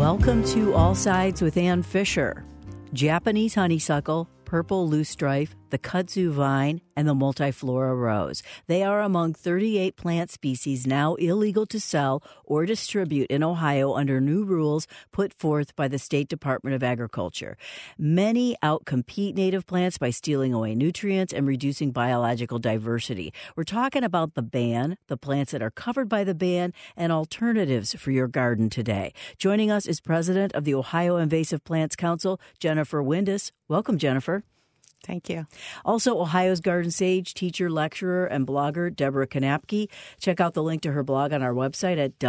Welcome to All Sides with Ann Fisher. Japanese honeysuckle, purple loosestrife, the kudzu vine, and the multiflora rose. They are among 38 plant species now illegal to sell or distribute in Ohio under new rules put forth by the State Department of Agriculture. Many outcompete native plants by stealing away nutrients and reducing biological diversity. We're talking about the ban, the plants that are covered by the ban, and alternatives for your garden today. Joining us is President of the Ohio Invasive Plants Council, Jennifer Windus. Welcome, Jennifer. Thank you. Also, Ohio's garden sage, teacher, lecturer, and blogger, Deborah Knapke. Check out the link to her blog on our website at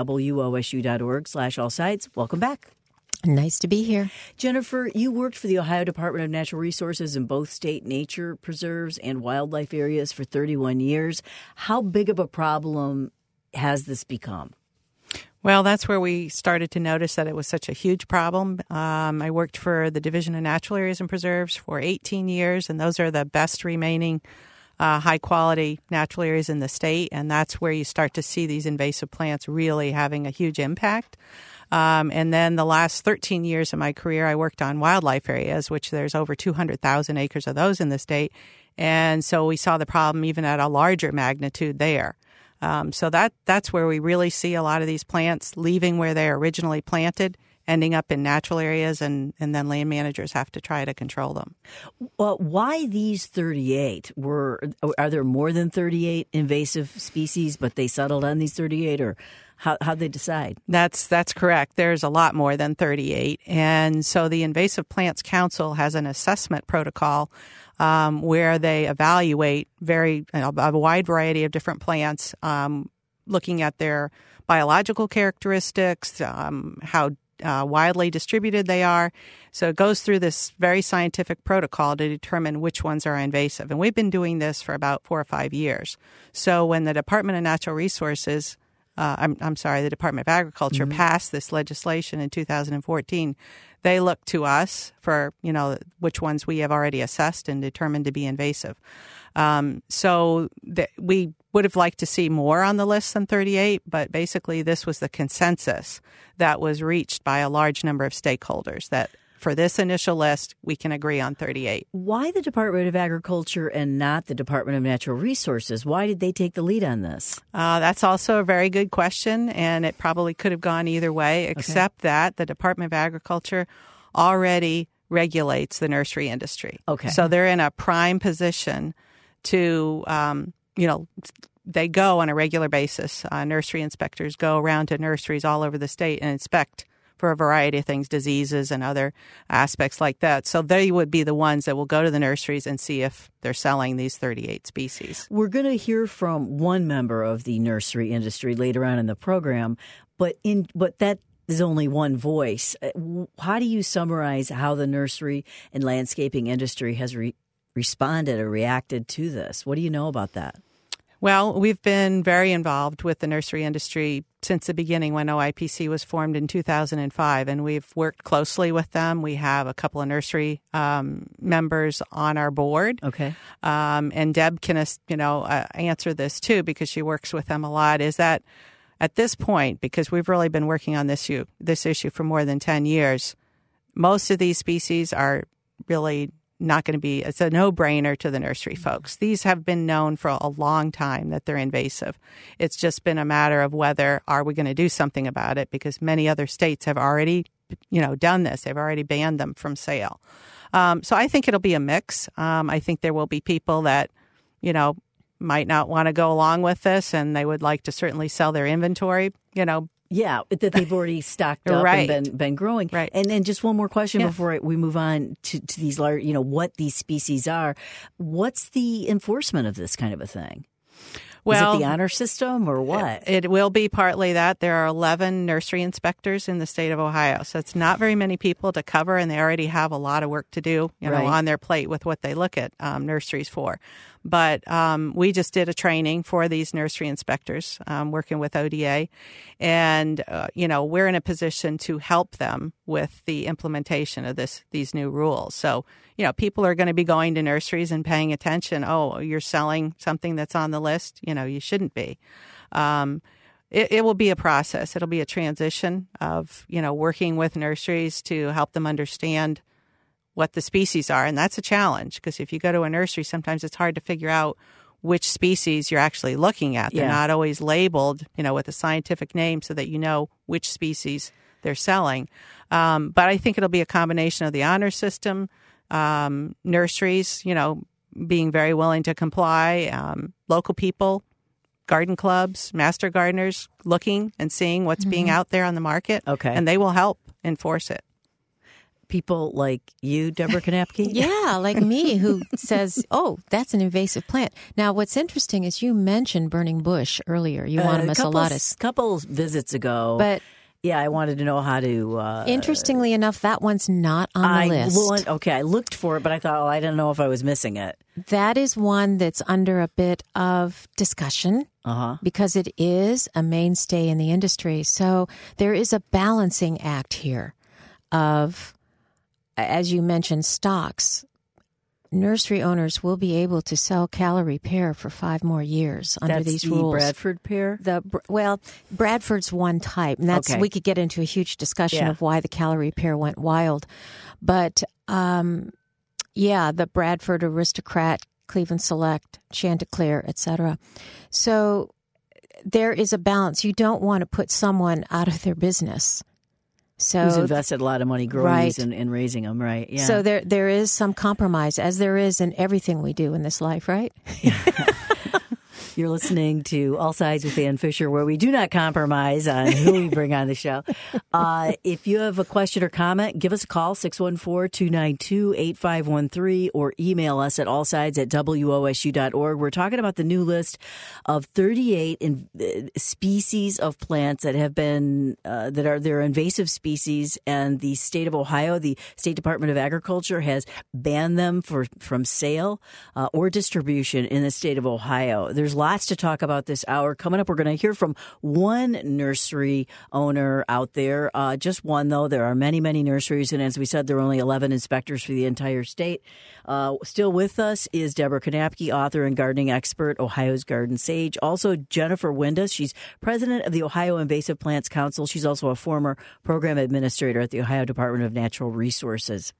wosu.org/allsides. Welcome back. Nice to be here. Jennifer, you worked for the Ohio Department of Natural Resources in both state nature preserves and wildlife areas for 31 years. How big of a problem has this become? Well, that's where we started to notice that it was such a huge problem. I worked for the Division of Natural Areas and Preserves for 18 years, and those are the best remaining high-quality natural areas in the state, and that's where you start to see these invasive plants really having a huge impact. And then the last 13 years of my career, I worked on wildlife areas, which there's over 200,000 acres of those in the state, and so we saw the problem even at a larger magnitude there. So that's where we really see a lot of these plants leaving where they originally planted, ending up in natural areas, and then land managers have to try to control them. Well, why these 38? Are there more than 38 invasive species, but they settled on these 38, or how'd they decide? That's correct. There's a lot more than 38. And so the Invasive Plants Council has an assessment protocol where they evaluate a wide variety of different plants, looking at their biological characteristics, how widely distributed they are. So it goes through this very scientific protocol to determine which ones are invasive. And we've been doing this for about 4 or 5 years. So when the Department of Natural Resources the Department of Agriculture passed this legislation in 2014, they looked to us for, which ones we have already assessed and determined to be invasive. We would have liked to see more on the list than 38, but basically this was the consensus that was reached by a large number of stakeholders that for this initial list, we can agree on 38. Why the Department of Agriculture and not the Department of Natural Resources? Why did they take the lead on this? That's also a very good question, and it probably could have gone either way, except that the Department of Agriculture already regulates the nursery industry. Okay. So they're in a prime position to, they go on a regular basis. Nursery inspectors go around to nurseries all over the state and inspect for a variety of things, diseases and other aspects like that. So they would be the ones that will go to the nurseries and see if they're selling these 38 species. We're going to hear from one member of the nursery industry later on in the program, but that is only one voice. How do you summarize how the nursery and landscaping industry has responded or reacted to this? What do you know about that? Well, we've been very involved with the nursery industry since the beginning when OIPC was formed in 2005, and we've worked closely with them. We have a couple of nursery members on our board. Okay. And Deb can, answer this too because she works with them a lot, is that at this point, because we've really been working on this issue for more than 10 years, most of these species are really not going to be, it's a no-brainer to the nursery folks. These have been known for a long time that they're invasive. It's just been a matter of whether are we going to do something about it, because many other states have already, done this. They've already banned them from sale. So I think it'll be a mix. I think there will be people that, might not want to go along with this, and they would like to certainly sell their inventory, Yeah, that they've already stocked up Right. and been growing. Right. And then just one more question before we move on to these large, what these species are. What's the enforcement of this kind of a thing? Well, is it the honor system or what? It will be partly that. There are 11 nursery inspectors in the state of Ohio, so it's not very many people to cover, and they already have a lot of work to do, on their plate with what they look at nurseries for. But we just did a training for these nursery inspectors, working with ODA, and we're in a position to help them with the implementation of these new rules. So people are going to be going to nurseries and paying attention. Oh, you're selling something that's on the list. You shouldn't be. it will be a process. It'll be a transition of, working with nurseries to help them understand what the species are. And that's a challenge because if you go to a nursery, sometimes it's hard to figure out which species you're actually looking at. They're not always labeled, with a scientific name so that you know which species they're selling. But I think it'll be a combination of the honor system, nurseries, being very willing to comply, local people, garden clubs, master gardeners looking and seeing what's being out there on the market. Okay. And they will help enforce it. People like you, Deborah Knapke? Yeah, like me, who says, oh, that's an invasive plant. Now, what's interesting is you mentioned burning bush earlier, Euonymus alatus. A couple visits ago. But yeah, I wanted to know how to... interestingly enough, that one's not on the list. I looked for it, but I thought, I didn't know if I was missing it. That is one that's under a bit of discussion because it is a mainstay in the industry. So there is a balancing act here of, as you mentioned, stocks. Nursery owners will be able to sell calorie pear for 5 more years under these rules. That's the Bradford pear? Bradford's one type, and that's we could get into a huge discussion of why the calorie pear went wild. But the Bradford Aristocrat, Cleveland Select, Chanticleer, etc. So there is a balance. You don't want to put someone out of their business. So who's invested a lot of money growing these and raising them, right? Yeah. So there is some compromise, as there is in everything we do in this life, right? You're listening to All Sides with Ann Fisher, where we do not compromise on who we bring on the show. If you have a question or comment, give us a call, 614-292-8513, or email us at allsides@wosu.org. We're talking about the new list of 38 species of plants that have been, they're invasive species, and the state of Ohio, the State Department of Agriculture, has banned them from sale or distribution in the state of Ohio. There's lots to talk about this hour. Coming up, we're going to hear from one nursery owner out there. Just one, though. There are many, many nurseries, and as we said, there are only 11 inspectors for the entire state. Still with us is Deborah Knapke, author and gardening expert, Ohio's Garden Sage. Also, Jennifer Windes. She's president of the Ohio Invasive Plants Council. She's also a former program administrator at the Ohio Department of Natural Resources.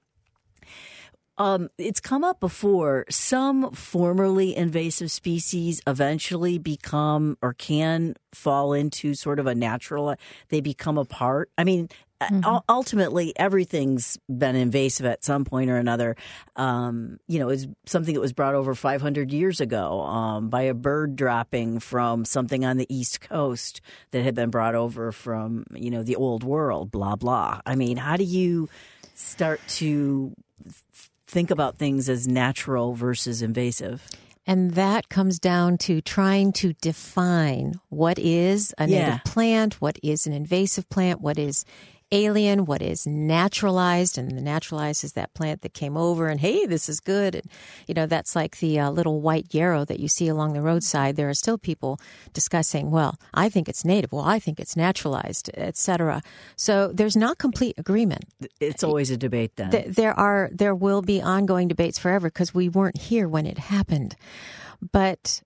It's come up before. Some formerly invasive species eventually become or can fall into sort of a natural, they become a part. I mean, ultimately, everything's been invasive at some point or another. It's something that was brought over 500 years ago by a bird dropping from something on the East Coast that had been brought over from, the old world, blah, blah. I mean, how do you start to think about things as natural versus invasive? And that comes down to trying to define what is a native plant, what is an invasive plant, what is alien, what is naturalized. And the naturalized is that plant that came over and, hey, this is good. And, that's like the little white yarrow that you see along the roadside. There are still people discussing, well, I think it's native. Well, I think it's naturalized, et cetera. So there's not complete agreement. It's always a debate then. There will be ongoing debates forever because we weren't here when it happened. But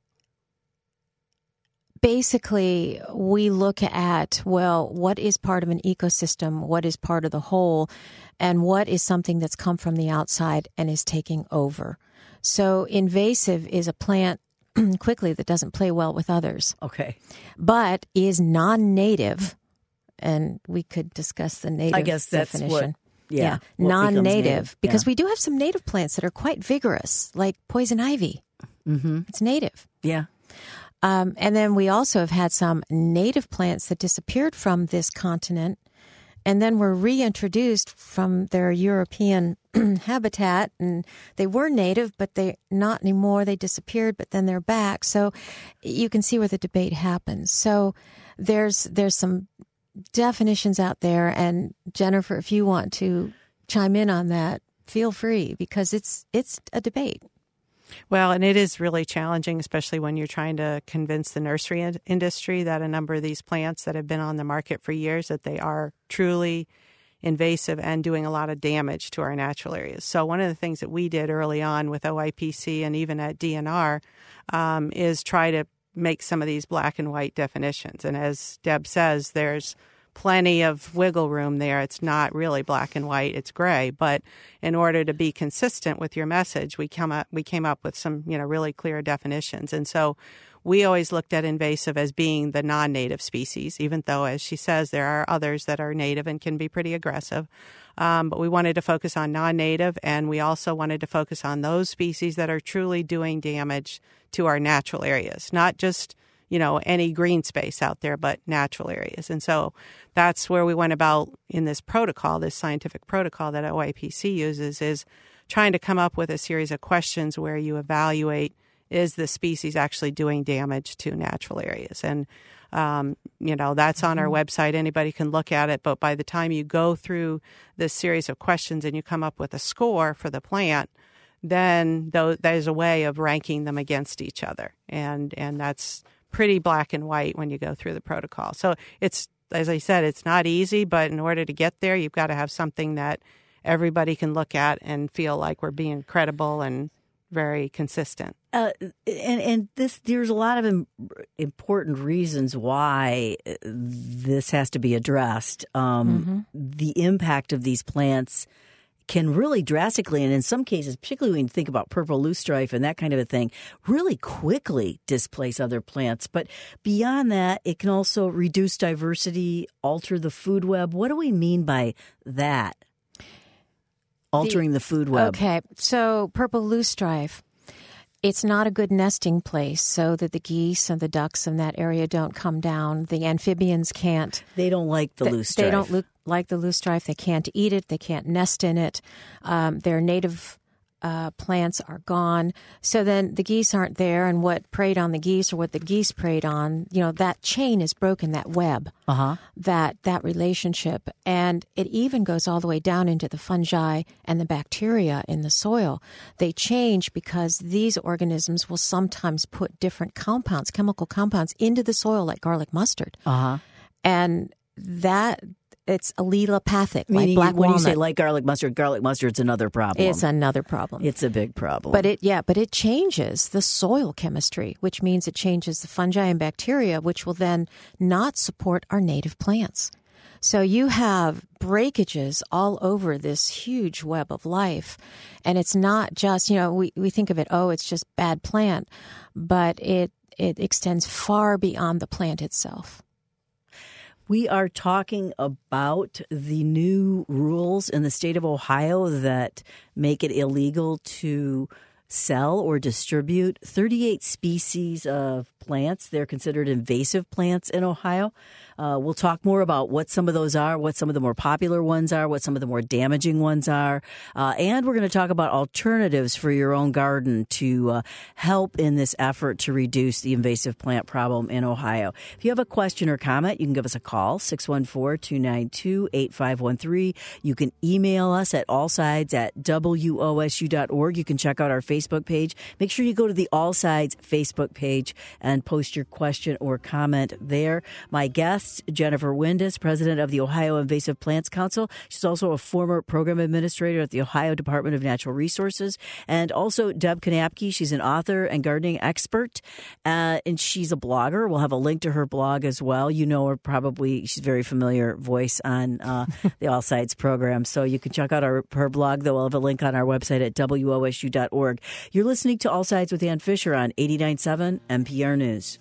basically, we look at, what is part of an ecosystem, what is part of the whole, and what is something that's come from the outside and is taking over. So invasive is a plant, quickly, that doesn't play well with others. Okay. But is non-native, and we could discuss the native definition. I guess that's what non-native, because we do have some native plants that are quite vigorous, like poison ivy. Mm-hmm. It's native. Yeah. And then we also have had some native plants that disappeared from this continent and then were reintroduced from their European habitat. And they were native, but they not anymore. They disappeared, but then they're back. So you can see where the debate happens. So there's some definitions out there. And Jennifer, if you want to chime in on that, feel free, because it's a debate. Well, and it is really challenging, especially when you're trying to convince the nursery industry that a number of these plants that have been on the market for years, that they are truly invasive and doing a lot of damage to our natural areas. So one of the things that we did early on with OIPC and even at DNR is try to make some of these black and white definitions. And as Deb says, there's plenty of wiggle room there. It's not really black and white, it's gray. But in order to be consistent with your message, we came up with some, really clear definitions. And so we always looked at invasive as being the non-native species, even though, as she says, there are others that are native and can be pretty aggressive. But we wanted to focus on non-native, and we also wanted to focus on those species that are truly doing damage to our natural areas, not just any green space out there, but natural areas. And so that's where we went about in this protocol, this scientific protocol that OIPC uses, is trying to come up with a series of questions where you evaluate, is the species actually doing damage to natural areas? And, that's on our website. Anybody can look at it. But by the time you go through this series of questions and you come up with a score for the plant, then there's a way of ranking them against each other. And that's pretty black and white when you go through the protocol. So it's, as I said, it's not easy, but in order to get there, you've got to have something that everybody can look at and feel like we're being credible and very consistent. And there's a lot of important reasons why this has to be addressed. The impact of these plants can really drastically, and in some cases, particularly when you think about purple loosestrife and that kind of a thing, really quickly displace other plants. But beyond that, it can also reduce diversity, alter the food web. What do we mean by that? Altering the food web. Okay, so purple loosestrife, it's not a good nesting place so that the geese and the ducks in that area don't come down. The amphibians can't. They don't like the loosestrife. They don't like the loosestrife. They can't eat it. They can't nest in it. Their native plants are gone. So then the geese aren't there, and what preyed on the geese or what the geese preyed on, that chain is broken, that web, that relationship. And it even goes all the way down into the fungi and the bacteria in the soil. They change because these organisms will sometimes put different compounds, chemical compounds, into the soil like garlic mustard. And that... It's allelopathic, like black when walnut. you say like garlic mustard's another problem. It's another problem. It's a big problem. But it changes the soil chemistry, which means it changes the fungi and bacteria, which will then not support our native plants. So you have breakages all over this huge web of life. And it's not just, we think of it, it's just bad plant, but it extends far beyond the plant itself. We are talking about the new rules in the state of Ohio that make it illegal to sell or distribute 38 species of plants. They're considered invasive plants in Ohio. We'll talk more about what some of those are, what some of the more popular ones are, what some of the more damaging ones are. And we're going to talk about alternatives for your own garden to help in this effort to reduce the invasive plant problem in Ohio. If you have a question or comment, you can give us a call, 614-292-8513. You can email us at allsides@wosu.org. You can check out our Facebook page. Make sure you go to the All Sides Facebook page and post your question or comment there. My guest, Jennifer Windus, president of the Ohio Invasive Plants Council. She's also a former program administrator at the Ohio Department of Natural Resources. And also Deb Kanapke. She's an author and gardening expert, and she's a blogger. We'll have a link to her blog as well. You know her probably. She's a very familiar voice on the All Sides program. So you can check out her blog, though. We'll have a link on our website at wosu.org. You're listening to All Sides with Ann Fisher on 89.7 NPR News.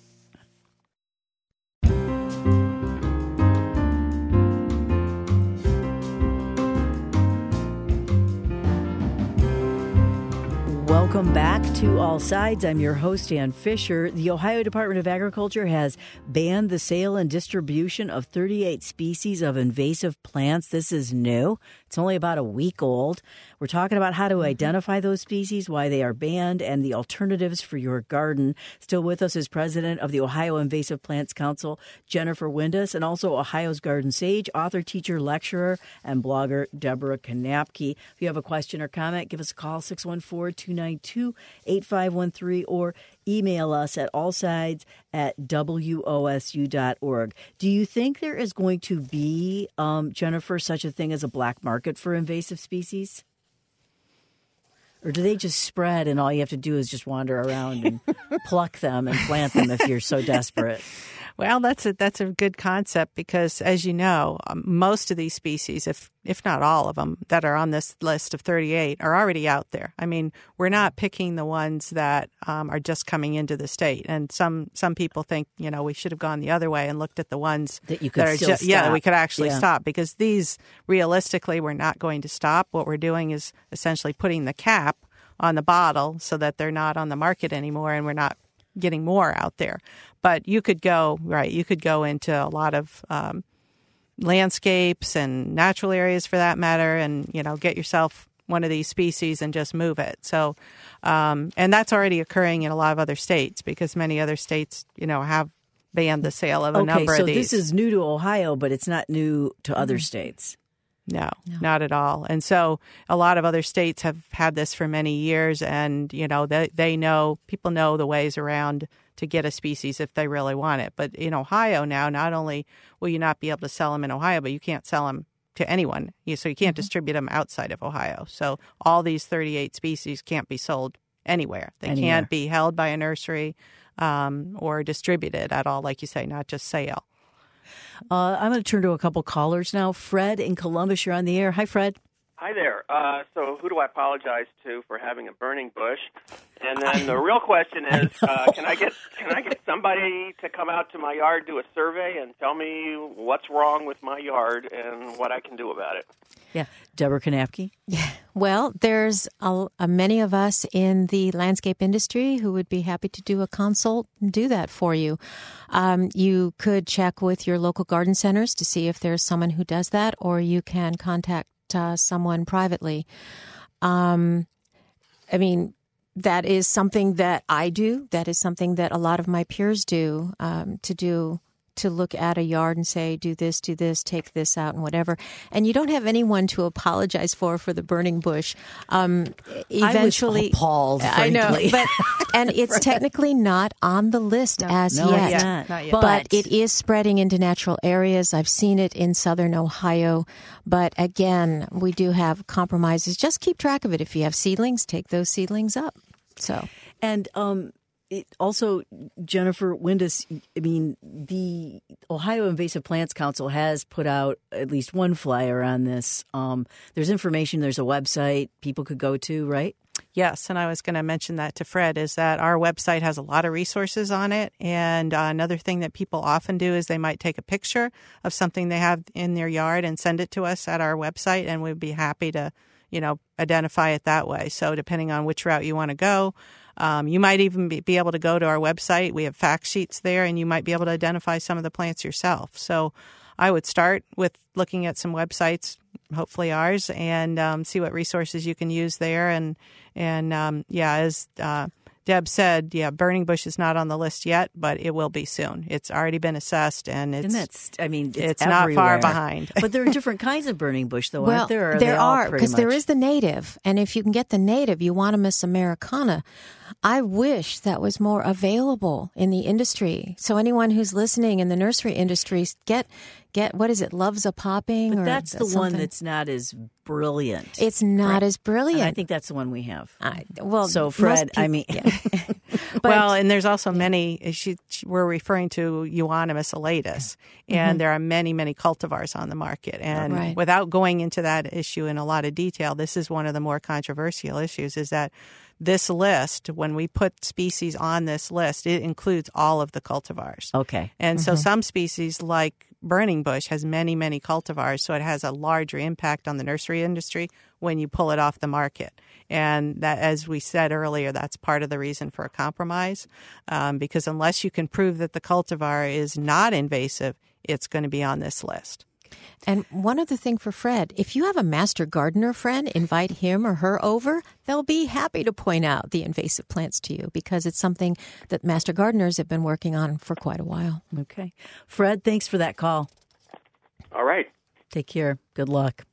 Welcome back to All Sides. I'm your host, Ann Fisher. The Ohio Department of Agriculture has banned the sale and distribution of 38 species of invasive plants. This is new. It's only about a week old. We're talking about how to identify those species, why they are banned, and the alternatives for your garden. Still with us is president of the Ohio Invasive Plants Council, Jennifer Windus, and also Ohio's Garden Sage, author, teacher, lecturer, and blogger, Deborah Kanapke. If you have a question or comment, give us a call, 614-292-8513, or email us at allsides@wosu.org. Do you think there is going to be, Jennifer, such a thing as a black market for invasive species? Or do they just spread and all you have to do is just wander around and pluck them and plant them if you're so desperate? Well, that's a good concept because, as you know, most of these species, if not all of them, that are on this list of 38 are already out there. I mean, we're not picking the ones that are just coming into the state. And some people think, we should have gone the other way and looked at the ones that you could still stop. that we could actually stop, because these, realistically, we're not going to stop. What we're doing is essentially putting the cap on the bottle so that they're not on the market anymore, and we're not getting more out there. But you could go into a lot of landscapes and natural areas, for that matter, and get yourself one of these species and just move it. So, and that's already occurring in a lot of other states, because many other states, have banned the sale of a number of these. So this is new to Ohio, but it's not new to other states. No, not at all. And so a lot of other states have had this for many years, and they know, people know the ways around to get a species if they really want it. But in Ohio now, not only will you not be able to sell them in Ohio, but you can't sell them to anyone. So you can't distribute them outside of Ohio. So all these 38 species can't be sold anywhere. They can't be held by a nursery or distributed at all, like you say, not just sale. I'm going to turn to a couple callers now. Fred in Columbus, you're on the air. Hi, Fred. Hi there. So who do I apologize to for having a burning bush? And then the real question is, can I get somebody to come out to my yard, do a survey, and tell me what's wrong with my yard and what I can do about it? Yeah. Deborah Kanapke? Yeah. Well, there's many of us in the landscape industry who would be happy to do a consult and do that for you. You could check with your local garden centers to see if there's someone who does that, or you can contact someone privately. I mean, that is something that I do. That is something that a lot of my peers do, to look at a yard and say, do this, take this out, and whatever. And you don't have anyone to apologize for the burning bush. Eventually, I was appalled, frankly. I know, and it's technically not on the list yet. It's not yet. But it is spreading into natural areas. I've seen it in southern Ohio. But again, we do have compromises. Just keep track of it. If you have seedlings, take those seedlings up. So, and also, Jennifer Windus, I mean, the Ohio Invasive Plants Council has put out at least one flyer on this. There's information, there's a website people could go to, right? Yes, and I was going to mention that to Fred, is that our website has a lot of resources on it. And another thing that people often do is they might take a picture of something they have in their yard and send it to us at our website, and we'd be happy to, identify it that way. So depending on which route you want to go, you might even be able to go to our website. We have fact sheets there, and you might be able to identify some of the plants yourself. So I would start with looking at some websites, hopefully ours, and see what resources you can use there. And as Deb said, burning bush is not on the list yet, but it will be soon. It's already been assessed, and it's not far behind. But there are different kinds of burning bush, though, well, aren't there? There are, because there is the native, and if you can get the native, Euonymus americana. I wish that was more available in the industry. So anyone who's listening in the nursery industry, get what is it, Loves a Popping? But that's the one that's not as brilliant. It's not as brilliant. And I think that's the one we have. So Fred, and there's also many, we're referring to Euonymus elatus, and there are many, many cultivars on the market. And without going into that issue in a lot of detail, this is one of the more controversial issues, is that this list, when we put species on this list, it includes all of the cultivars. Okay. And so some species, like burning bush, has many, many cultivars, so it has a larger impact on the nursery industry when you pull it off the market. And that, as we said earlier, that's part of the reason for a compromise, because unless you can prove that the cultivar is not invasive, it's going to be on this list. And one other thing for Fred, if you have a master gardener friend, invite him or her over. They'll be happy to point out the invasive plants to you, because it's something that master gardeners have been working on for quite a while. Okay. Fred, thanks for that call. All right. Take care. Good luck.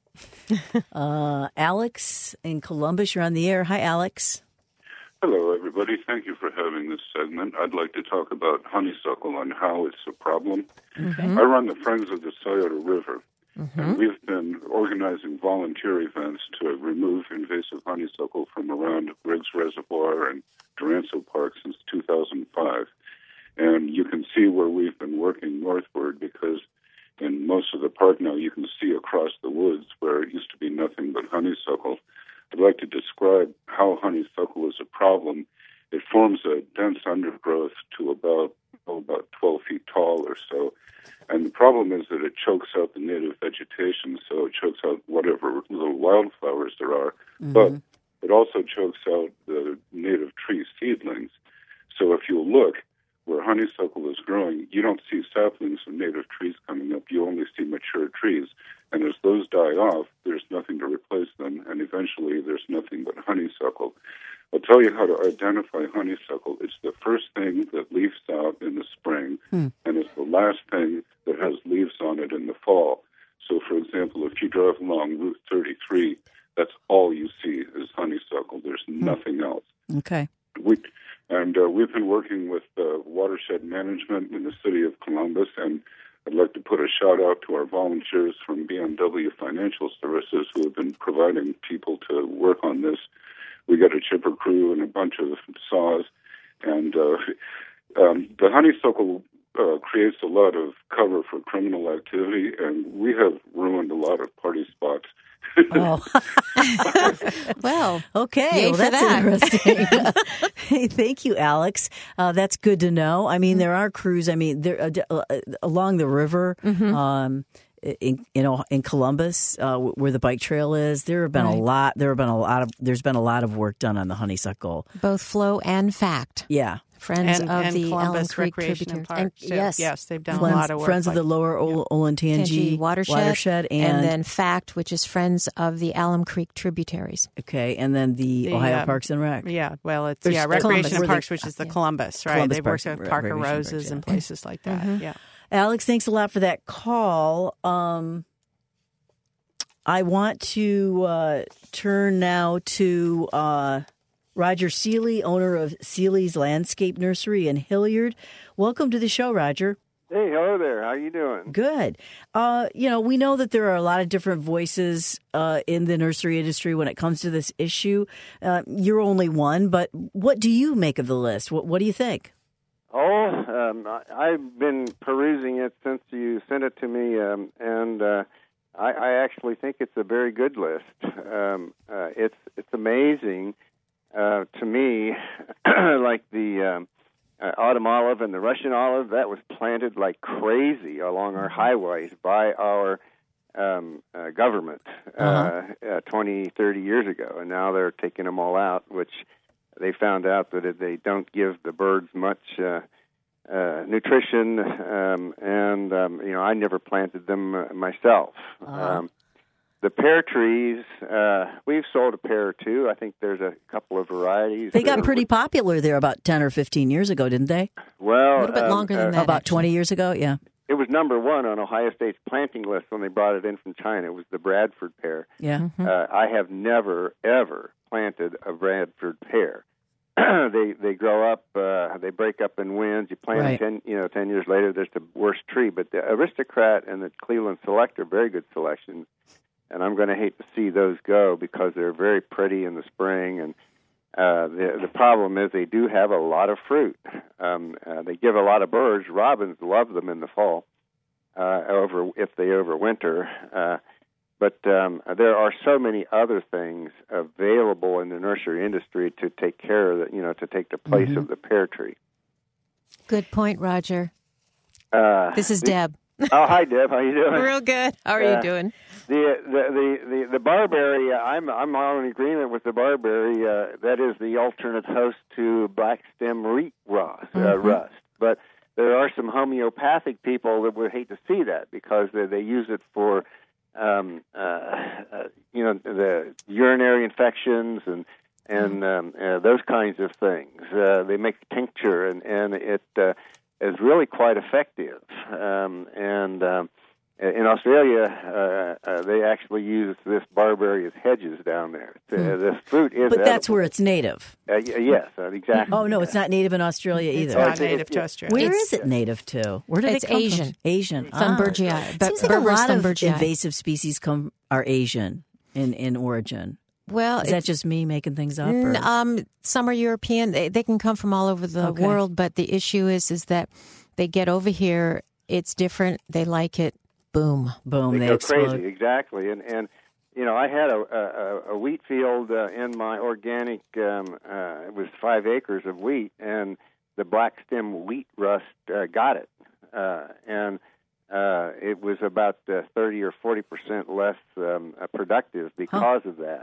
Alex in Columbus, you're on the air. Hi, Alex. Hello, everybody. Thank you for having this segment. I'd like to talk about honeysuckle and how it's a problem. Okay. I run the Friends of the Scioto River, And we've been organizing volunteer events to remove invasive honeysuckle from around Briggs Reservoir and Duranzo Park since 2005. And you can see where we've been working northward, because in most of the park now you can see across the woods where it used to be nothing but honeysuckle. I'd like to describe how honeysuckle is a problem. It forms a dense undergrowth to about 12 feet tall or so. And the problem is that it chokes out the native vegetation, so it chokes out whatever little wildflowers there are. But it also chokes out the native tree seedlings. So if you look where honeysuckle is growing, you don't see saplings of native trees coming up. You only see mature trees. And as those die off, there's nothing to replace them, and eventually there's nothing but honeysuckle. I'll tell you how to identify honeysuckle. It's the first thing that leaves out in the spring, and it's the last thing that has leaves on it in the fall. So, for example, if you drive along Route 33, that's all you see is honeysuckle. There's nothing else. Okay. We've been working with watershed management in the city of Columbus, and I'd like to put a shout-out to our volunteers from BMW Financial Services who have been providing people to work on this. We got a chipper crew and a bunch of saws, and the honeysuckle creates a lot of cover for criminal activity, and we have ruined a lot of party spots. Oh. Well, okay. Well, that's interesting. Hey, thank you, Alex. That's good to know. I mean, there are crews. I mean, there along the river. In Columbus, where the bike trail is, there's been a lot of work done on the honeysuckle, both flow and fact. Yeah, Friends and of the Columbus Alum Creek Recreation and tributaries. Park. Yes, they've done a lot of work. Friends of the Lower Olentangy watershed, and then FACT, which is Friends of the Alum Creek tributaries. Okay, and then the Ohio Parks and Rec. Yeah, well, it's There's Recreation and Columbus. Parks, which is the Columbus, right? Columbus They've Parks, worked at Park of Recreation Roses Parks, and places like that. Yeah. Alex, thanks a lot for that call. I want to turn now to Roger Seeley, owner of Seeley's Landscape Nursery in Hilliard. Welcome to the show, Roger. Hey, hello there. How you doing? Good. We know that there are a lot of different voices in the nursery industry when it comes to this issue. You're only one, but what do you make of the list? What do you think? I've been perusing it since you sent it to me, and I actually think it's a very good list. It's amazing to me, like the autumn olive and the Russian olive that was planted like crazy along our highways by our government 20, 30 years ago, and now they're taking them all out, which they found out that they don't give the birds much nutrition, and I never planted them myself. The pear trees, we've sold a pear or two. I think there's a couple of varieties. They got pretty popular there about 10 or 15 years ago, didn't they? Well, a little bit longer than that. About actually. 20 years ago, yeah. It was number one on Ohio State's planting list when they brought it in from China. It was the Bradford pear. Yeah. I have never, ever planted a Bradford pear. They grow up, they break up in winds. You plant them 10 years later, there's the worst tree. But the Aristocrat and the Cleveland Select are very good selections, and I'm going to hate to see those go because they're very pretty in the spring. And the problem is they do have a lot of fruit. They give a lot of birds. Robins love them in the fall, if they overwinter. But there are so many other things available in the nursery industry to take care of to take the place of the pear tree. Good point, Roger. This is Deb. Oh, hi, Deb. How you doing? Real good. How are you doing? The barberry. I'm all in agreement with the barberry. That is the alternate host to black stem wheat rust. But there are some homeopathic people that would hate to see that because they use it for the urinary infections and those kinds of things. They make tincture, and it is really quite effective. in Australia, they actually use this barberry as hedges down there. This fruit is But that's edible. where it's native. Yes, exactly. Oh, no, it's not native in Australia either. It's not native to Australia. Where is it native to? Where did It's it come Asian. from? Asian. Thunbergii. Seems like a lot of Thunbergii. invasive species are Asian in origin. Well, Is that just me making things up? Or? Some are European. They can come from all over the world, but the issue is that they get over here. It's different. They like it. Boom. Boom. They They go explode. crazy. Exactly. And you know, I had a wheat field in my organic. It was 5 acres of wheat, and the black stem wheat rust got it, and it was about 30 or 40% less productive because of that.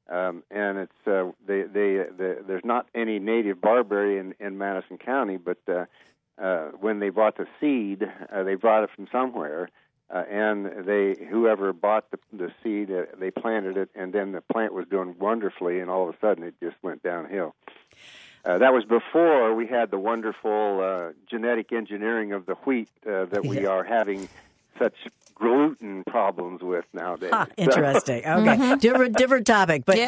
And it's there's not any native barberry in Madison County, but when they bought the seed, they brought it from somewhere, and whoever bought the seed, they planted it, and then the plant was doing wonderfully, and all of a sudden it just went downhill. That was before we had the wonderful genetic engineering of the wheat that we are having such gluten problems with nowadays. Interesting. Okay, different topic, but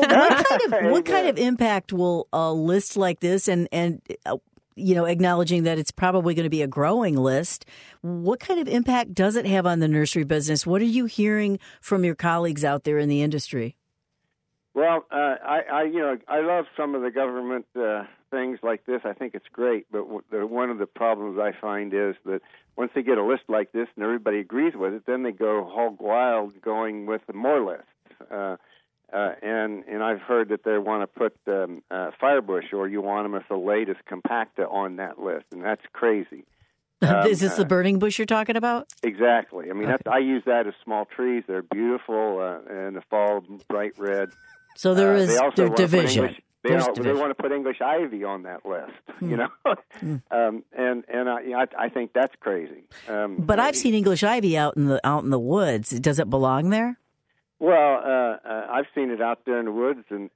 what kind of impact will a list like this and acknowledging that it's probably going to be a growing list, what kind of impact does it have on the nursery business? What are you hearing from your colleagues out there in the industry? Well, I love some of the government things like this. I think it's great, but one of the problems I find is that once they get a list like this and everybody agrees with it, then they go hog wild going with more lists. And I've heard that they want to put Firebush or Euonymus elatus compacta on that list, and that's crazy. Is this the burning bush you're talking about? Exactly. I mean, I use that as small trees. They're beautiful in the fall, bright red. So there's division. They want to put English ivy on that list, you know, and I think that's crazy. But I've seen English ivy out in the woods. Does it belong there? Well, I've seen it out there in the woods, and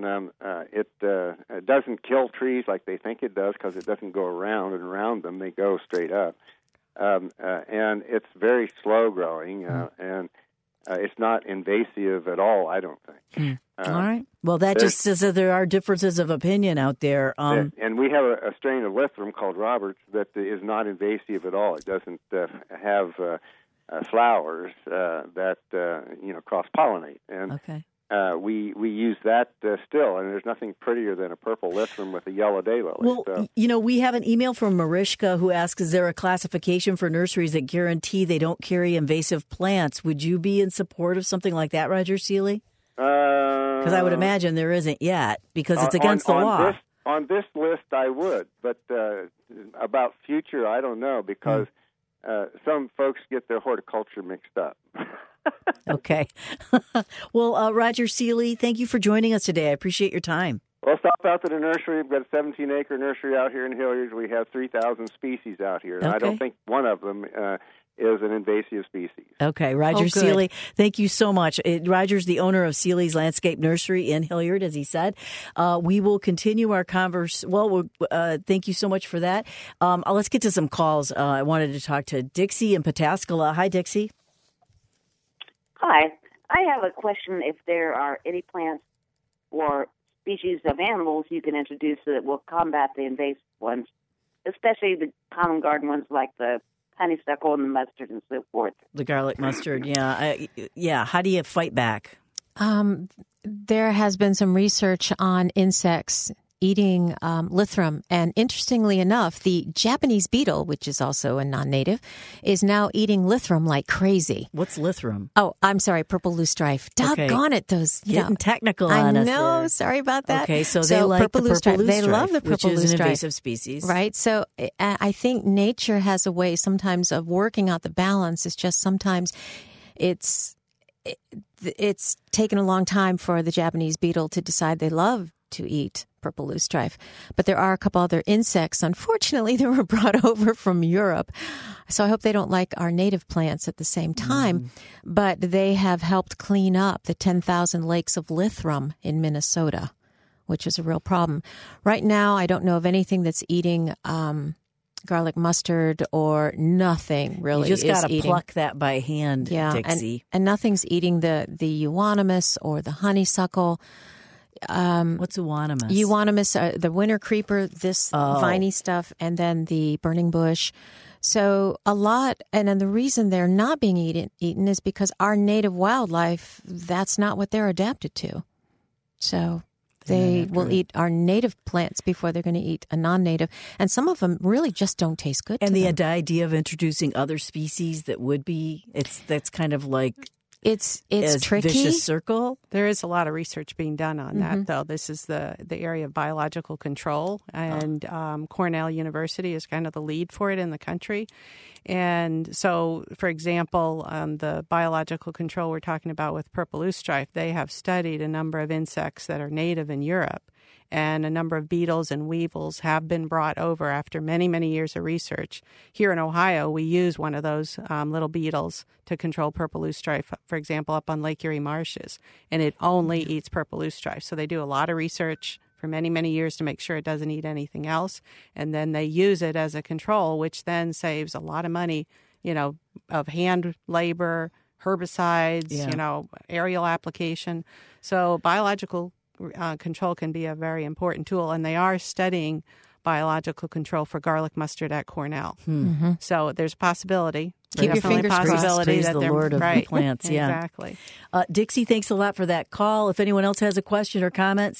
it doesn't kill trees like they think it does because it doesn't go around and around them. They go straight up, and it's very slow growing, and it's not invasive at all, I don't think. All right. Well, that just says that there are differences of opinion out there. And we have a strain of Lythrum called Roberts that is not invasive at all. It doesn't have flowers that cross-pollinate. And we use that still, and there's nothing prettier than a purple Lythrum with a yellow daylily. Well, we have an email from Mariska who asks, is there a classification for nurseries that guarantee they don't carry invasive plants? Would you be in support of something like that, Roger Seeley? Because I would imagine there isn't yet, because it's against the law. On this list, I would, but about future, I don't know, because some folks get their horticulture mixed up. Okay. Well, Roger Seeley, thank you for joining us today. I appreciate your time. Well, stop out to the nursery. We've got a 17-acre nursery out here in Hilliard. We have 3,000 species out here, and I don't think one of them is an invasive species. Okay, Roger Seeley, thank you so much. Roger's the owner of Seeley's Landscape Nursery in Hilliard, as he said. We will continue our conversation. Well, thank you so much for that. Let's get to some calls. I wanted to talk to Dixie in Pataskala. Hi, Dixie. Hi. I have a question if there are any plants or species of animals you can introduce that will combat the invasive ones, especially the common garden ones like the honeysuckle and the mustard and so forth. The garlic mustard, yeah. How do you fight back? There has been some research on insects eating Lythrum, and interestingly enough, the Japanese beetle, which is also a non-native, is now eating Lythrum like crazy. What's Lythrum? Oh, I'm sorry, purple loosestrife. Doggone it, those getting technical on us. I know, there. Sorry about that. Okay, so they like the purple loosestrife. They love the purple loosestrife, which is an invasive species, right? So I think nature has a way sometimes of working out the balance. It's just sometimes it's taken a long time for the Japanese beetle to decide they love to eat purple loosestrife. But there are a couple other insects, unfortunately, that were brought over from Europe. So I hope they don't like our native plants at the same time. But they have helped clean up the 10,000 lakes of Lythrum in Minnesota, which is a real problem. Right now, I don't know of anything that's eating garlic mustard or nothing really. You just got to eating. pluck that by hand, Dixie. And nothing's eating the euonymus or the honeysuckle. What's euonymus? Euonymus, the winter creeper, this viney stuff, and then the burning bush. So a lot, and then the reason they're not being eaten is because our native wildlife, that's not what they're adapted to. So they will eat our native plants before they're going to eat a non-native. And some of them really just don't taste good to them. And the idea of introducing other species that would be, that's kind of like... It's tricky. Vicious circle. There is a lot of research being done on that, though. This is the area of biological control, and Cornell University is kind of the lead for it in the country. And so, for example, the biological control we're talking about with purple loosestrife, they have studied a number of insects that are native in Europe. And a number of beetles and weevils have been brought over after many, many years of research. Here in Ohio, we use one of those little beetles to control purple loosestrife, for example, up on Lake Erie marshes. And it only eats purple loosestrife. So they do a lot of research for many, many years to make sure it doesn't eat anything else. And then they use it as a control, which then saves a lot of money, of hand labor, herbicides, aerial application. So biological control can be a very important tool, and they are studying biological control for garlic mustard at Cornell. So there's a possibility. Keep your fingers crossed. Praise the Lord of the plants. Yeah, exactly. Dixie, thanks a lot for that call. If anyone else has a question or comment,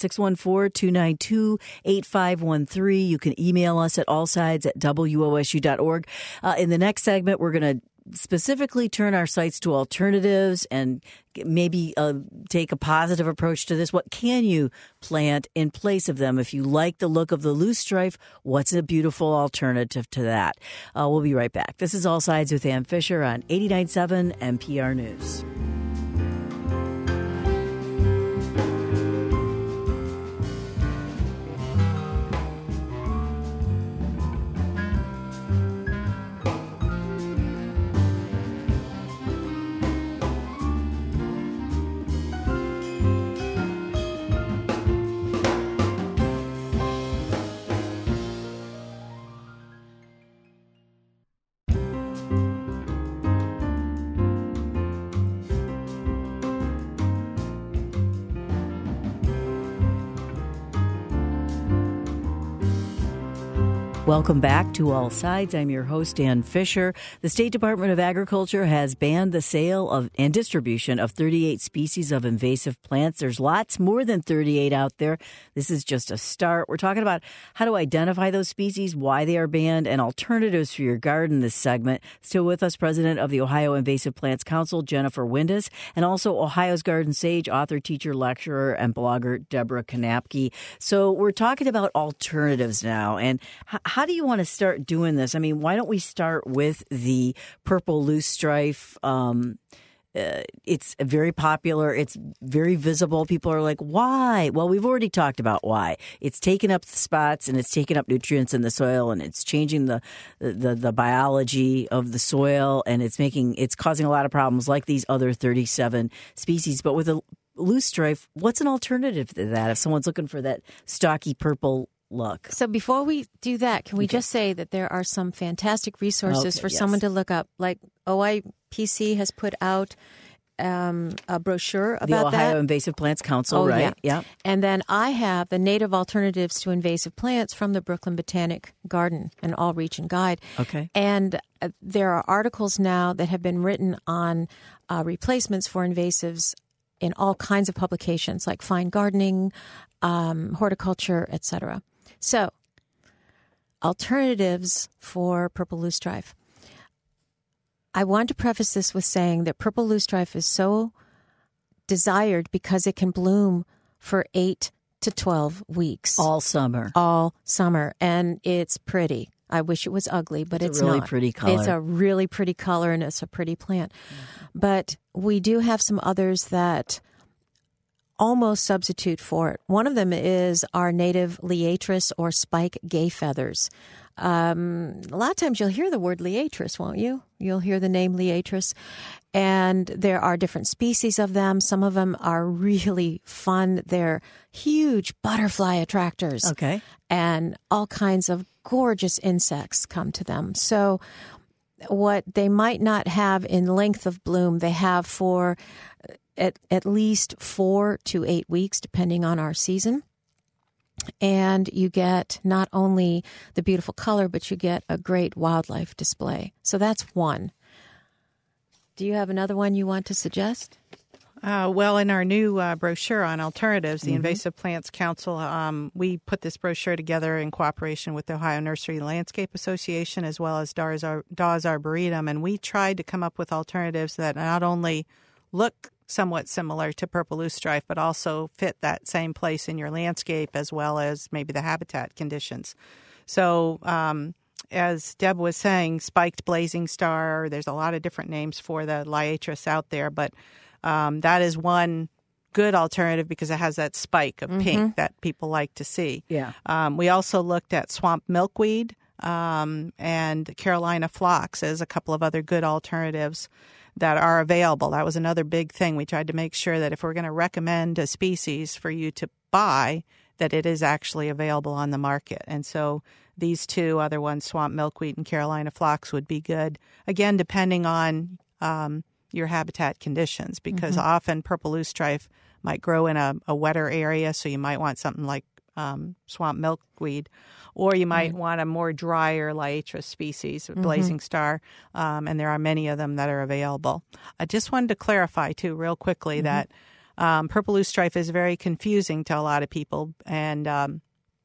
614-292-8513. You can email us at allsides@wosu.org. In the next segment, we're going to specifically turn our sights to alternatives and maybe take a positive approach to this. What can you plant in place of them? If you like the look of the loosestrife, what's a beautiful alternative to that? We'll be right back. This is All Sides with Ann Fisher on 89.7 NPR News. Welcome back to All Sides. I'm your host, Ann Fisher. The State Department of Agriculture has banned the sale of and distribution of 38 species of invasive plants. There's lots more than 38 out there. This is just a start. We're talking about how to identify those species, why they are banned, and alternatives for your garden this segment. Still with us, President of the Ohio Invasive Plants Council, Jennifer Windes, and also Ohio's Garden Sage, author, teacher, lecturer, and blogger, Deborah Kanapke. So we're talking about alternatives now, and how do you want to start doing this? I mean, why don't we start with the purple loosestrife? It's very popular. It's very visible. People are like, why? Well, we've already talked about why. It's taking up the spots and it's taking up nutrients in the soil and it's changing the biology of the soil, and it's causing a lot of problems like these other 37 species. But with a loosestrife, what's an alternative to that if someone's looking for that stocky purple look? So before we do that, can we just say that there are some fantastic resources for someone to look up? Like OIPC has put out a brochure about the Ohio Invasive Plants Council, right? Yeah. And then I have the Native Alternatives to Invasive Plants from the Brooklyn Botanic Garden, an all-region guide. Okay. And there are articles now that have been written on replacements for invasives in all kinds of publications like Fine Gardening, Horticulture, etc. So, alternatives for purple loosestrife. I want to preface this with saying that purple loosestrife is so desired because it can bloom for 8 to 12 weeks. All summer. And it's pretty. I wish it was ugly, but it's a really not. Pretty color. It's a really pretty color, and it's a pretty plant. Mm-hmm. But we do have some others that almost substitute for it. One of them is our native liatris or spike gay feathers. A lot of times you'll hear the word liatris, won't you? You'll hear the name liatris. And there are different species of them. Some of them are really fun. They're huge butterfly attractors. Okay. And all kinds of gorgeous insects come to them. So what they might not have in length of bloom, they have for at least 4 to 8 weeks, depending on our season. And you get not only the beautiful color, but you get a great wildlife display. So that's one. Do you have another one you want to suggest? Well, in our new brochure on alternatives, the Invasive Plants Council, we put this brochure together in cooperation with the Ohio Nursery and Landscape Association as well as Dawes Arboretum, and we tried to come up with alternatives that not only look somewhat similar to purple loosestrife, but also fit that same place in your landscape as well as maybe the habitat conditions. So as Deb was saying, spiked blazing star, there's a lot of different names for the liatris out there, but that is one good alternative because it has that spike of pink that people like to see. Yeah. We also looked at swamp milkweed and Carolina phlox as a couple of other good alternatives that are available. That was another big thing. We tried to make sure that if we're going to recommend a species for you to buy, that it is actually available on the market. And so these two other ones, swamp milkweed and Carolina phlox, would be good, again, depending on your habitat conditions, because often purple loosestrife might grow in a wetter area, so you might want something like swamp milkweed, or you might want a more drier liatris species, blazing star, and there are many of them that are available. I just wanted to clarify, too, real quickly that purple loosestrife is very confusing to a lot of people, and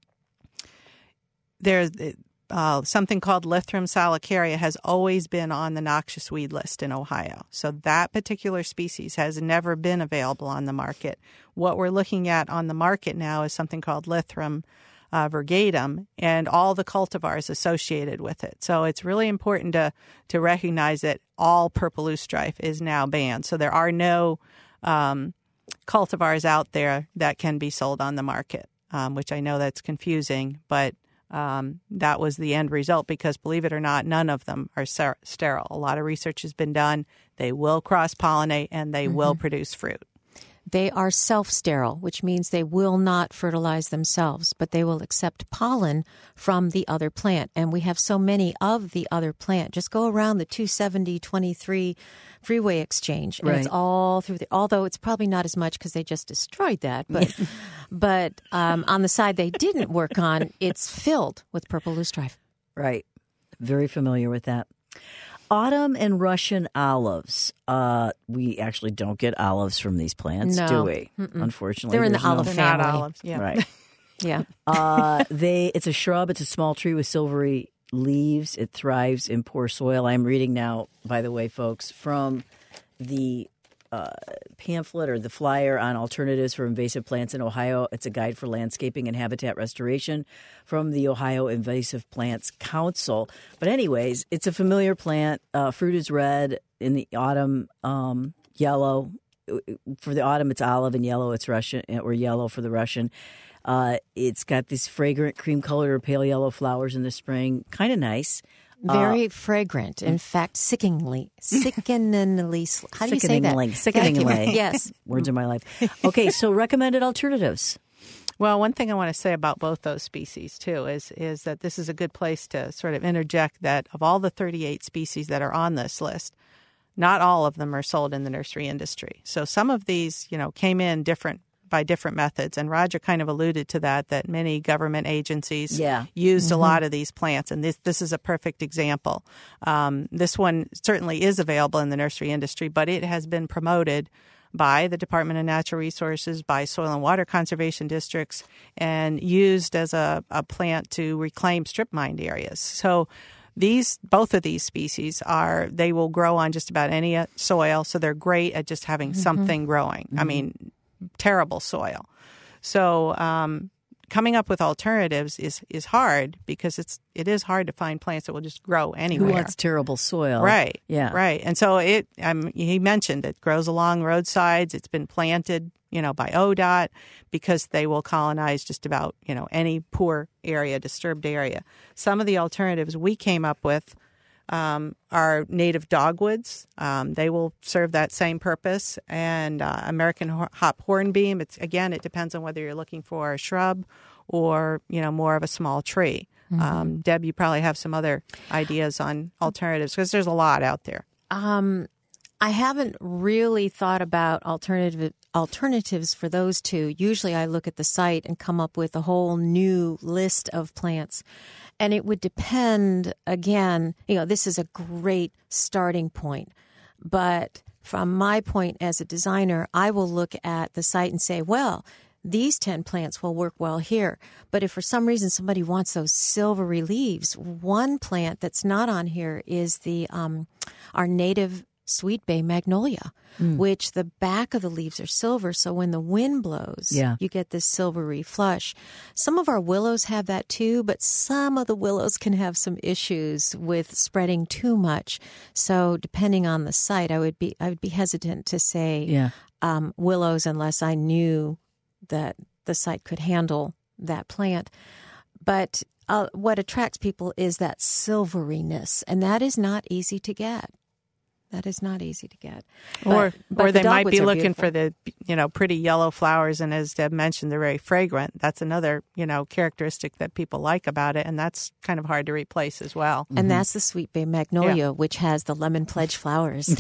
there's something called Lythrum salicaria has always been on the noxious weed list in Ohio. So that particular species has never been available on the market. What we're looking at on the market now is something called Lythrum virgatum and all the cultivars associated with it. So it's really important to recognize that all purple loosestrife is now banned. So there are no cultivars out there that can be sold on the market, which I know that's confusing, but that was the end result because, believe it or not, none of them are sterile. A lot of research has been done. They will cross-pollinate and they will produce fruit. They are self-sterile, which means they will not fertilize themselves, but they will accept pollen from the other plant. And we have so many of the other plant. Just go around the 270-23 freeway exchange, and it's all through although it's probably not as much because they just destroyed that, but on the side they didn't work on, it's filled with purple loosestrife. Right. Very familiar with that. Autumn and Russian olives. We actually don't get olives from these plants, do we? Unfortunately. They're in the olive family. Not olives, yeah. Right. Yeah. It's a shrub. It's a small tree with silvery leaves. It thrives in poor soil. I'm reading now, by the way, folks, from the pamphlet or the flyer on alternatives for invasive plants in Ohio. It's a guide for landscaping and habitat restoration from the Ohio Invasive Plants Council. But anyways, it's a familiar plant. Fruit is red. In the autumn, yellow. For the autumn, it's olive, and yellow, it's Russian, or yellow for the Russian. It's got these fragrant cream-colored or pale yellow flowers in the spring. Kind of nice. Very fragrant. In fact, sickeningly. How do you say that? Sickeningly. Yes. Words of my life. Okay, so recommended alternatives. Well, one thing I want to say about both those species, too, is that this is a good place to sort of interject that of all the 38 species that are on this list, not all of them are sold in the nursery industry. So some of these, came in by different methods. And Roger kind of alluded to that many government agencies used a lot of these plants. And this is a perfect example. This one certainly is available in the nursery industry, but it has been promoted by the Department of Natural Resources, by soil and water conservation districts, and used as a plant to reclaim strip mined areas. So both of these species they will grow on just about any soil. So they're great at just having something growing. I mean, terrible soil. So coming up with alternatives is hard because it is hard to find plants that will just grow anywhere. Who wants terrible soil? Right. Yeah. Right. And so he mentioned it grows along roadsides. It's been planted, by ODOT because they will colonize just about, any poor area, disturbed area. Some of the alternatives we came up with are native dogwoods. They will serve that same purpose. And American hop hornbeam, it depends on whether you're looking for a shrub or, more of a small tree. Mm-hmm. Deb, you probably have some other ideas on alternatives because there's a lot out there. I haven't really thought about alternatives for those two. Usually I look at the site and come up with a whole new list of plants. And it would depend, again, this is a great starting point. But from my point as a designer, I will look at the site and say, well, these 10 plants will work well here. But if for some reason somebody wants those silvery leaves, one plant that's not on here is our native Sweet Bay magnolia, which the back of the leaves are silver. So when the wind blows, you get this silvery flush. Some of our willows have that too, but some of the willows can have some issues with spreading too much. So depending on the site, I would be hesitant to say willows unless I knew that the site could handle that plant. But what attracts people is that silveriness, and that is not easy to get. That is not easy to get. Or they might be looking for the, pretty yellow flowers. And as Deb mentioned, they're very fragrant. That's another, characteristic that people like about it. And that's kind of hard to replace as well. And that's the Sweet Bay magnolia, which has the lemon pledge flowers.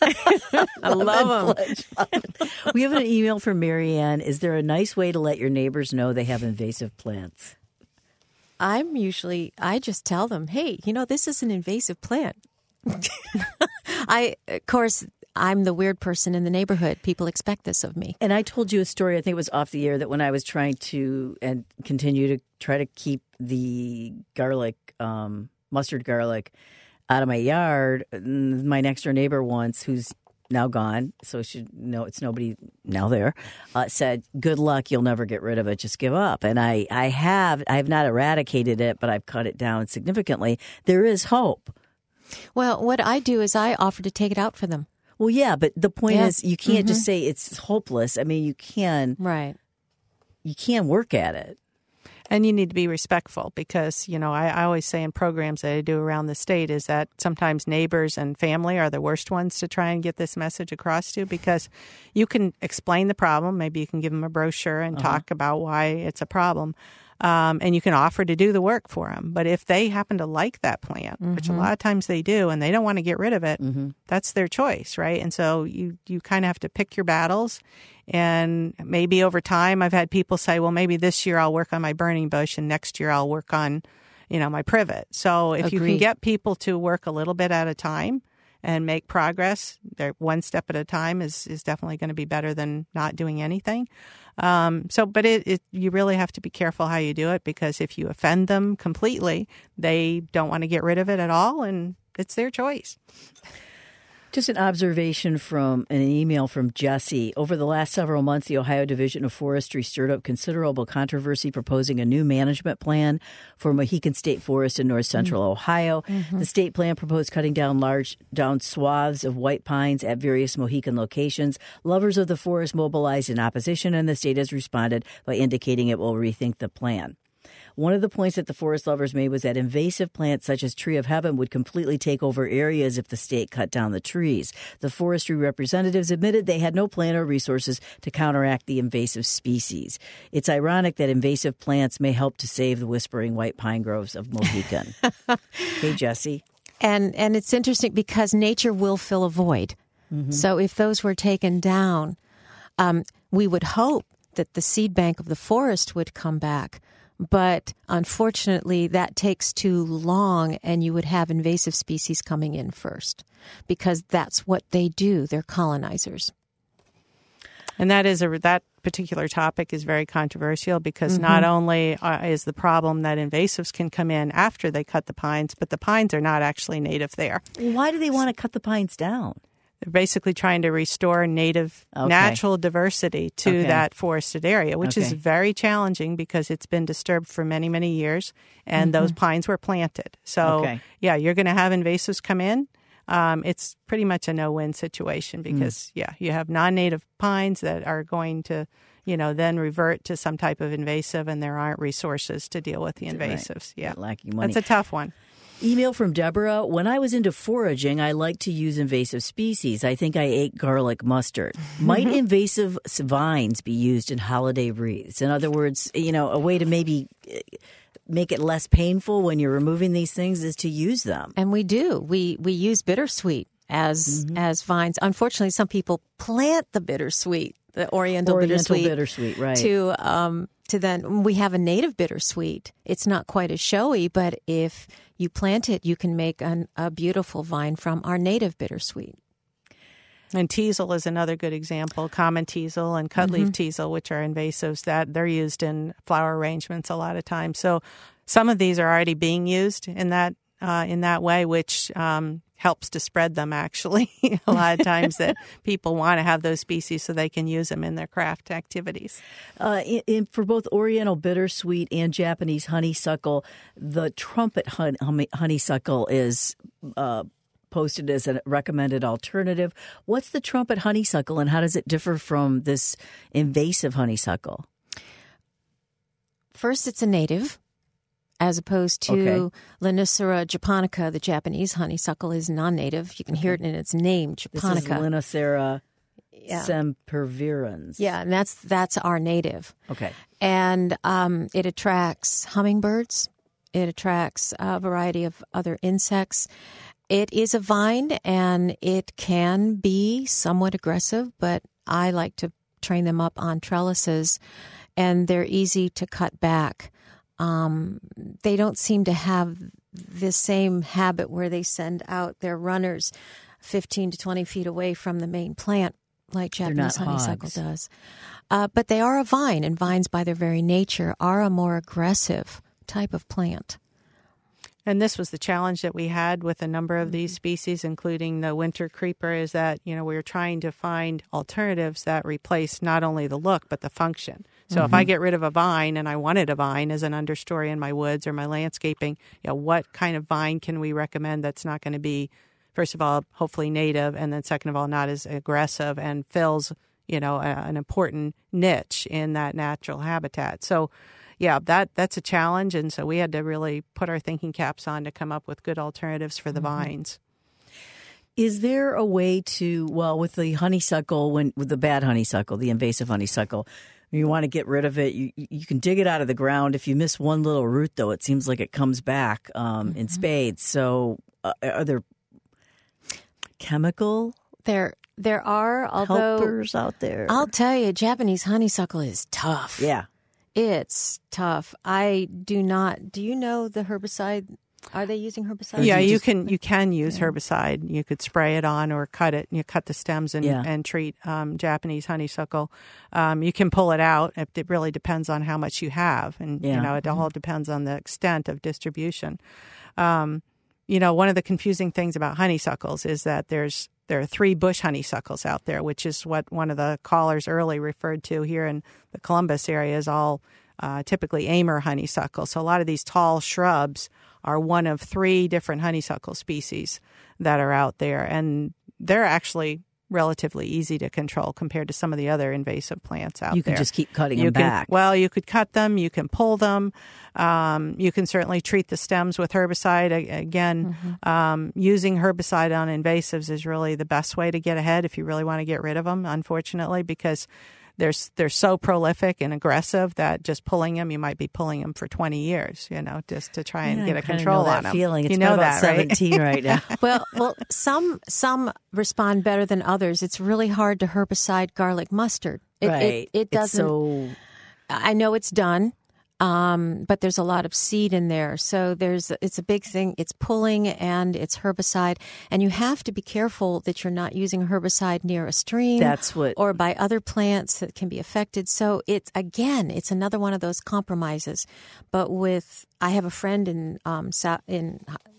I love them. We have an email from Marianne. Is there a nice way to let your neighbors know they have invasive plants? I just tell them, hey, this is an invasive plant. Of course, I'm the weird person in the neighborhood. People expect this of me. And I told you a story, I think it was off the air, that when I was trying to and continue to try to keep the garlic, mustard garlic, out of my yard, my next door neighbor once, who's now gone, so it's nobody now there, said, good luck, you'll never get rid of it, just give up. And I have not eradicated it, but I've cut it down significantly. There is hope. Well, what I do is I offer to take it out for them. Well, yeah, but the point is you can't just say it's hopeless. I mean, you can work at it. And you need to be respectful because, I always say in programs that I do around the state is that sometimes neighbors and family are the worst ones to try and get this message across to because you can explain the problem. Maybe you can give them a brochure and talk about why it's a problem. And you can offer to do the work for them. But if they happen to like that plant, which a lot of times they do, and they don't want to get rid of it, that's their choice, right? And so you kind of have to pick your battles. And maybe over time, I've had people say, well, maybe this year I'll work on my burning bush and next year I'll work on, my privet. So if you can get people to work a little bit at a time and make progress, one step at a time is definitely going to be better than not doing anything. But you really have to be careful how you do it because if you offend them completely, they don't want to get rid of it at all, and it's their choice. Just an observation from an email from Jesse. Over the last several months, the Ohio Division of Forestry stirred up considerable controversy proposing a new management plan for Mohican State Forest in north central Ohio. The state plan proposed cutting down swaths of white pines at various Mohican locations. Lovers of the forest mobilized in opposition, and the state has responded by indicating it will rethink the plan. One of the points that the forest lovers made was that invasive plants such as tree of heaven would completely take over areas if the state cut down the trees. The forestry representatives admitted they had no plan or resources to counteract the invasive species. It's ironic that invasive plants may help to save the whispering white pine groves of Mohican. Hey, Jesse. And it's interesting because nature will fill a void. So if those were taken down, we would hope that the seed bank of the forest would come back. But unfortunately, that takes too long, and you would have invasive species coming in first because that's what they do. They're colonizers. And that particular topic is very controversial because not only is the problem that invasives can come in after they cut the pines, but the pines are not actually native there. Why do they want to cut the pines down? They're basically trying to restore native natural diversity to that forested area, which is very challenging because it's been disturbed for many, many years, and those pines were planted. So, you're going to have invasives come in. It's pretty much a no-win situation because, you have non-native pines that are going to, then revert to some type of invasive, and there aren't resources to deal with the invasives. Right. Lacking money. That's a tough one. Email from Deborah. When I was into foraging, I liked to use invasive species. I think I ate garlic mustard. Might invasive vines be used in holiday wreaths? In other words, a way to maybe make it less painful when you're removing these things is to use them. And we do. We use bittersweet as vines. Unfortunately, some people plant the bittersweet, the Oriental bittersweet, right? To then we have a native bittersweet. It's not quite as showy, but if you plant it, you can make a beautiful vine from our native bittersweet. And teasel is another good example. Common teasel and cutleaf teasel, which are invasives, that they're used in flower arrangements a lot of times. So some of these are already being used in that way, which helps to spread them, actually. A lot of times that people want to have those species so they can use them in their craft activities. For both Oriental bittersweet and Japanese honeysuckle, the trumpet honeysuckle is posted as a recommended alternative. What's the trumpet honeysuckle, and how does it differ from this invasive honeysuckle? First, it's a native. As opposed to Lonicera japonica, the Japanese honeysuckle is non-native. You can hear it in its name, japonica. This is Lonicera sempervirens. Yeah, and that's our native. Okay. And it attracts hummingbirds. It attracts a variety of other insects. It is a vine, and it can be somewhat aggressive, but I like to train them up on trellises, and they're easy to cut back. They don't seem to have the same habit where they send out their runners 15 to 20 feet away from the main plant like Japanese honeysuckle does. But they are a vine, and vines by their very nature are a more aggressive type of plant. And this was the challenge that we had with a number of these species, including the winter creeper, is that, we were trying to find alternatives that replace not only the look, but the function. So if I get rid of a vine, and I wanted a vine as an understory in my woods or my landscaping, what kind of vine can we recommend that's not going to be, first of all, hopefully native, and then second of all, not as aggressive and fills, an important niche in that natural habitat. So that's a challenge, and so we had to really put our thinking caps on to come up with good alternatives for the vines. Is there a way to, with the honeysuckle, with the bad honeysuckle, the invasive honeysuckle, you want to get rid of it, you can dig it out of the ground. If you miss one little root, though, it seems like it comes back in spades. So are there chemical There are, although helpers out there? I'll tell you, Japanese honeysuckle is tough. Yeah. It's tough. Do you know the herbicide? Are they using herbicide? Yeah, you can use herbicide. You could spray it on or cut it. You cut the stems and treat Japanese honeysuckle. You can pull it out. It really depends on how much you have, and it all depends on the extent of distribution. One of the confusing things about honeysuckles is that there are 3 bush honeysuckles out there, which is what one of the callers early referred to here in the Columbus area is all typically Amur honeysuckle. So a lot of these tall shrubs are one of 3 different honeysuckle species that are out there. And they're actually relatively easy to control compared to some of the other invasive plants out there. You can just keep cutting them back. Well, you could cut them. You can pull them. You can certainly treat the stems with herbicide. Again, using herbicide on invasives is really the best way to get ahead if you really want to get rid of them, unfortunately, because they're so prolific and aggressive that just pulling them, you might be pulling them for 20 years, just to try and get a control on them. Feeling. It's you know about that, right? 17 right now. Well, some respond better than others. It's really hard to herbicide garlic mustard. It doesn't. I know it's done. But there's a lot of seed in there. So it's a big thing. It's pulling and it's herbicide. And you have to be careful that you're not using herbicide near a stream or by other plants that can be affected. So it's another one of those compromises. But I have a friend in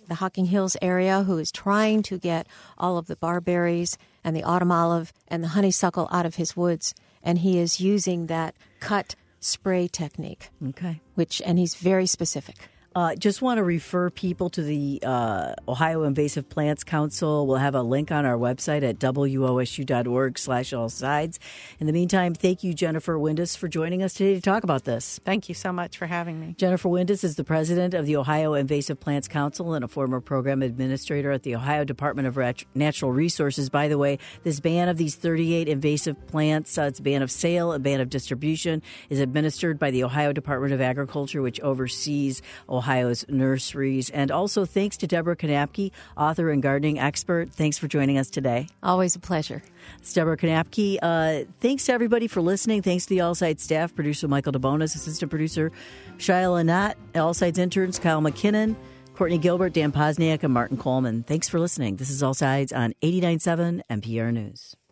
the Hocking Hills area who is trying to get all of the barberries and the autumn olive and the honeysuckle out of his woods, and he is using that cut spray technique. Okay. And he's very specific. Just want to refer people to the Ohio Invasive Plants Council. We'll have a link on our website at wosu.org/allsides. In the meantime, thank you, Jennifer Windus, for joining us today to talk about this. Thank you so much for having me. Jennifer Windus is the president of the Ohio Invasive Plants Council and a former program administrator at the Ohio Department of Natural Resources. By the way, this ban of these 38 invasive plants, it's a ban of sale, a ban of distribution, is administered by the Ohio Department of Agriculture, which oversees Ohio's nurseries. And also thanks to Deborah Knapke, author and gardening expert. Thanks for joining us today. Always a pleasure. It's Deborah Knapke. Thanks to everybody for listening. Thanks to the All Sides staff, producer Michael DeBonis, assistant producer Shia Lanat, All Sides interns Kyle McKinnon, Courtney Gilbert, Dan Posniak, and Martin Coleman. Thanks for listening. This is All Sides on 89.7 NPR News.